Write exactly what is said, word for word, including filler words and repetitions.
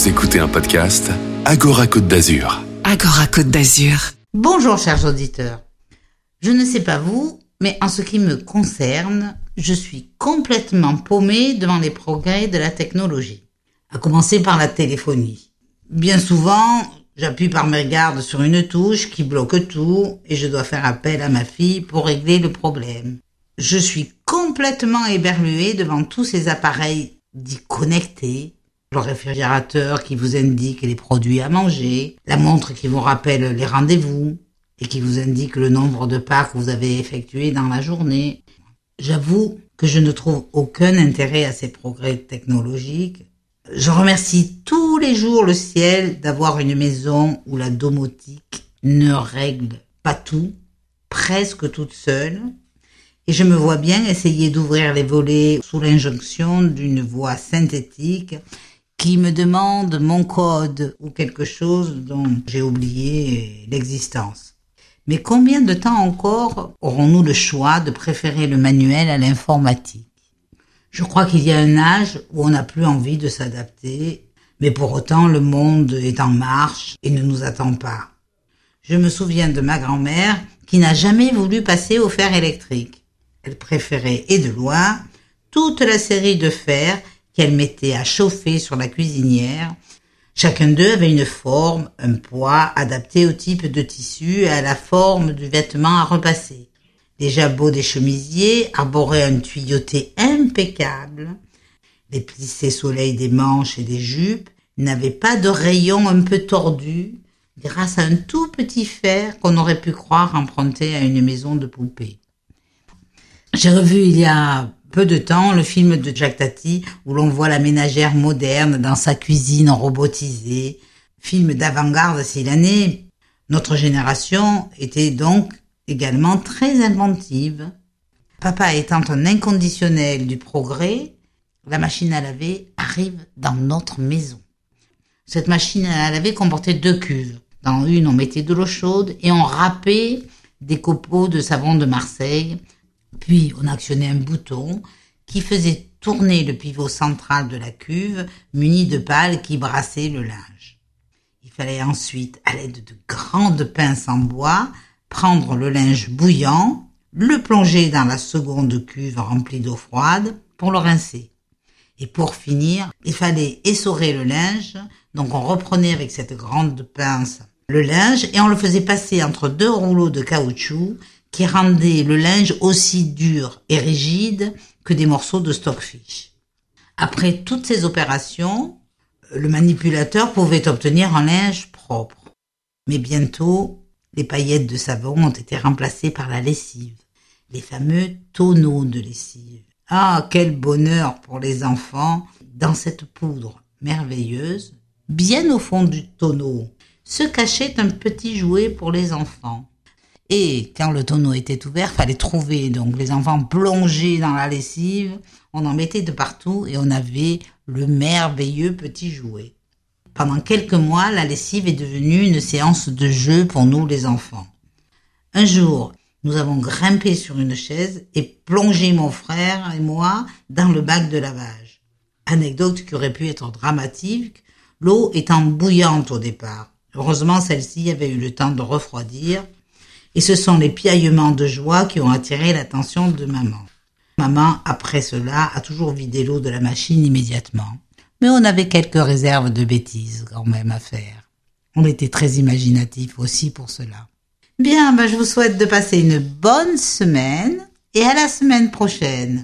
Vous écoutez un podcast Agora Côte d'Azur. Agora Côte d'Azur. Bonjour chers auditeurs. Je ne sais pas vous, mais en ce qui me concerne, je suis complètement paumée devant les progrès de la technologie. À commencer par la téléphonie. Bien souvent, j'appuie par mégarde sur une touche qui bloque tout et je dois faire appel à ma fille pour régler le problème. Je suis complètement éberluée devant tous ces appareils dits connectés. Le réfrigérateur qui vous indique les produits à manger, la montre qui vous rappelle les rendez-vous et qui vous indique le nombre de pas que vous avez effectués dans la journée. J'avoue que je ne trouve aucun intérêt à ces progrès technologiques. Je remercie tous les jours le ciel d'avoir une maison où la domotique ne règle pas tout, presque toute seule. Et je me vois bien essayer d'ouvrir les volets sous l'injonction d'une voix synthétique qui me demande mon code ou quelque chose dont j'ai oublié l'existence. Mais combien de temps encore aurons-nous le choix de préférer le manuel à l'informatique ? Je crois qu'il y a un âge où on n'a plus envie de s'adapter, mais pour autant le monde est en marche et ne nous attend pas. Je me souviens de ma grand-mère qui n'a jamais voulu passer au fer électrique. Elle préférait, et de loin, toute la série de fers qu'elle mettait à chauffer sur la cuisinière. Chacun d'eux avait une forme, un poids adapté au type de tissu et à la forme du vêtement à repasser. Les jabots des chemisiers arboraient un tuyauté impeccable. Les plissés soleil des manches et des jupes n'avaient pas de rayons un peu tordus grâce à un tout petit fer qu'on aurait pu croire emprunté à une maison de poupée. J'ai revu il y a peu de temps le film de Jacques Tati où l'on voit la ménagère moderne dans sa cuisine robotisée. Film d'avant-garde s'il en est. Notre génération était donc également très inventive. Papa étant un inconditionnel du progrès, la machine à laver arrive dans notre maison. Cette machine à laver comportait deux cuves. Dans une, on mettait de l'eau chaude et on râpait des copeaux de savon de Marseille. Puis on actionnait un bouton qui faisait tourner le pivot central de la cuve muni de pales qui brassaient le linge. Il fallait ensuite, à l'aide de grandes pinces en bois, prendre le linge bouillant, le plonger dans la seconde cuve remplie d'eau froide pour le rincer. Et pour finir, il fallait essorer le linge, donc on reprenait avec cette grande pince le linge et on le faisait passer entre deux rouleaux de caoutchouc qui rendaient le linge aussi dur et rigide que des morceaux de stockfish. Après toutes ces opérations, le manipulateur pouvait obtenir un linge propre. Mais bientôt, les paillettes de savon ont été remplacées par la lessive, les fameux tonneaux de lessive. Ah, quel bonheur pour les enfants dans cette poudre merveilleuse. Bien au fond du tonneau se cachait un petit jouet pour les enfants. Et quand le tonneau était ouvert, fallait trouver donc les enfants plongés dans la lessive. On en mettait de partout et on avait le merveilleux petit jouet. Pendant quelques mois, la lessive est devenue une séance de jeu pour nous les enfants. Un jour, nous avons grimpé sur une chaise et plongé mon frère et moi dans le bac de lavage. Anecdote qui aurait pu être dramatique, l'eau étant bouillante au départ. Heureusement, celle-ci avait eu le temps de refroidir. Et ce sont les piaillements de joie qui ont attiré l'attention de maman. Maman, après cela, a toujours vidé l'eau de la machine immédiatement. Mais on avait quelques réserves de bêtises quand même à faire. On était très imaginatifs aussi pour cela. Bien, ben je vous souhaite de passer une bonne semaine et à la semaine prochaine.